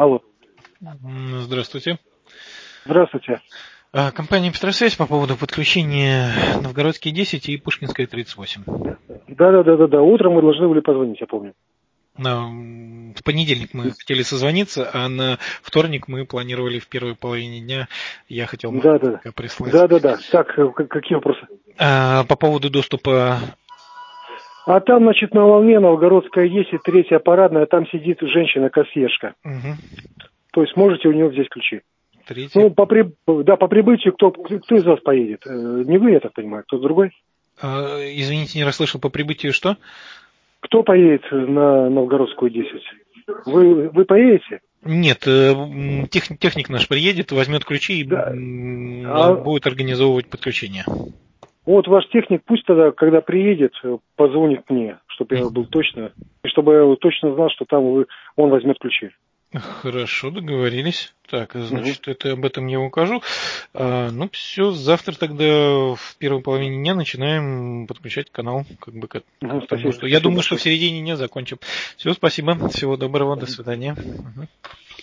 Алло. Здравствуйте. Здравствуйте. Компания «Петросвязь» по поводу подключения Новгородские 10 и Пушкинская 38. Да. Утром вы должны были позвонить, я помню. В понедельник мы хотели созвониться, а на вторник мы планировали в первой половине дня. Я хотел прислать. Да. Так, какие вопросы? По поводу доступа. А там, значит, на волне Новгородская 10, третья парадная, там сидит женщина-консьержка. Угу. То есть можете у нее взять ключи. Третья. Ну, по прибытию кто из вас поедет? Не вы, я так понимаю, кто-то другой? Извините, не расслышал, по прибытию что? Кто поедет на Новгородскую 10? Вы поедете? Нет, техник наш приедет, возьмет ключи и будет организовывать подключение. Вот ваш техник пусть тогда, когда приедет, позвонит мне, чтобы я был точно, и чтобы я точно знал, что там он возьмет ключи. Хорошо, договорились. Так, значит, это об этом я укажу. Ну, все, завтра тогда в первой половине дня начинаем подключать канал. Спасибо, я думаю, что в середине дня закончим. Все, спасибо. Всего доброго, до свидания.